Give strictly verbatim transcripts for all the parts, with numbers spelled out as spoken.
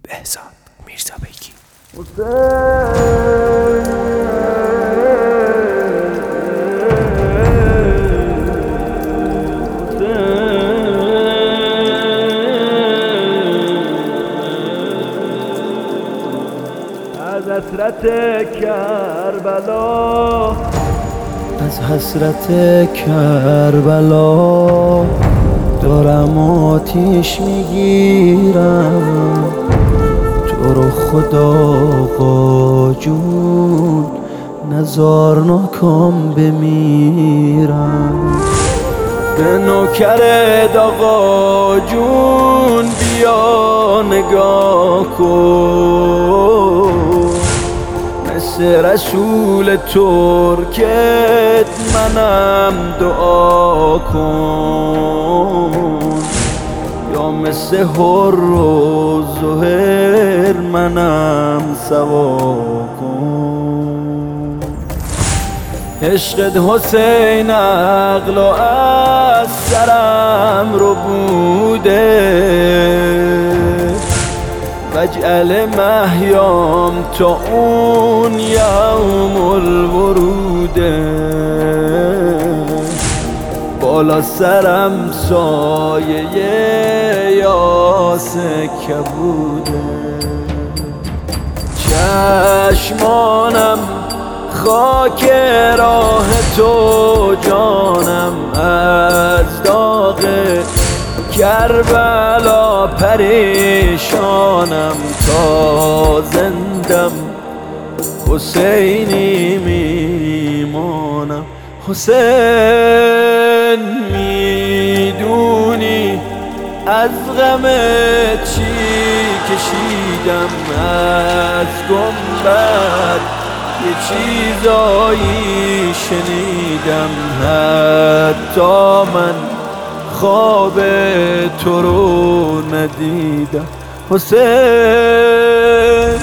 بهزاد میرزابگی. از حسرت کربلا از حسرت کربلا دارم آتیش میگیرم. تو رو خدا آقا جون نزار ناکام بمیرم. به نوکرت آقا جون بیا نگاه کن، مثل رسول ترکت منم دعا کن، یا مثل حر و زهر منم سوا کن. عشقت حسین عقل و از سرم رو بوده، وجعل محیام تا اون یوم الوروده. بالا سرم سایه یاس کبوده، چشمانم خاک راه تو جانم از داغ کربلا پریشانم. تا زندم حسینی میمانم. حسین میدونی از غم چی کشیدم، از گنبد یه چیزایی شنیدم، حتی من خواب تو رو ندیدم. حسین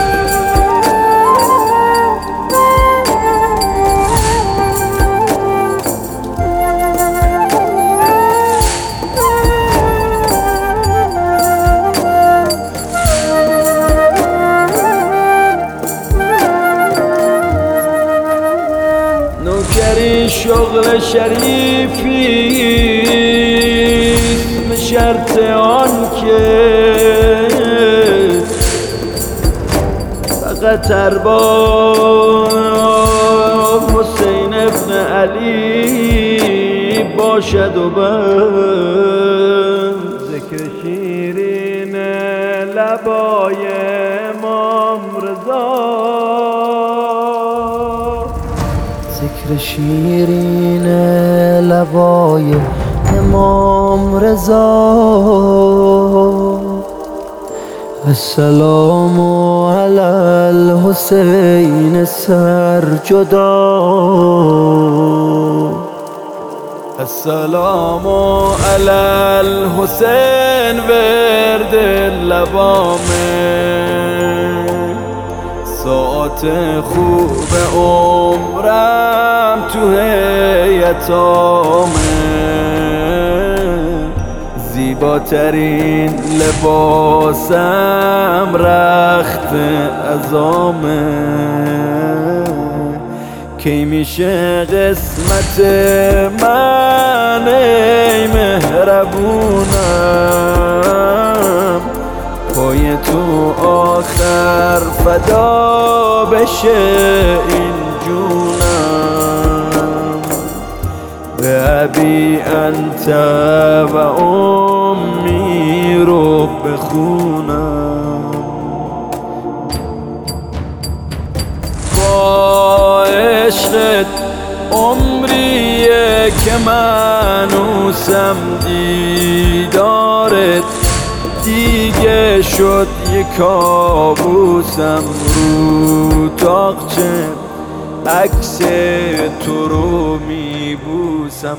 نوکری شغل شریفی به شرط آن که فقط ارباب حسین ابن علی باشد و بس. ذکر شیرین لبای امام رضا، ذکر شیرین لبای امام رضا. السلام علی الحسین سرجدا، السلام علی الحسین ورد لبامه. ساعت خوب عمرم تو یتامه، زیباترین لباسم رخت عظامه. کی میشه قسمت من ای مهربونم، پای تو آخر فدا بشه این جونم. به ابی انت و امی رو بخونم، با عشقت عمریه که منوسم دیدارت دیگه شد یک کابوسم. رو تاقچه عکس تو رو میبوسم.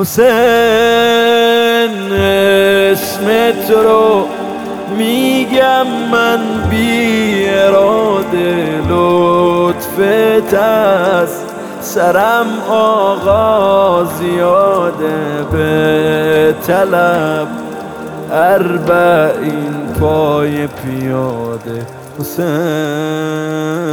حسین اسمت رو میگم من بی اراده، لطفت از سرم آقا زیاده. به طلب اربعین پای پیاده حسین.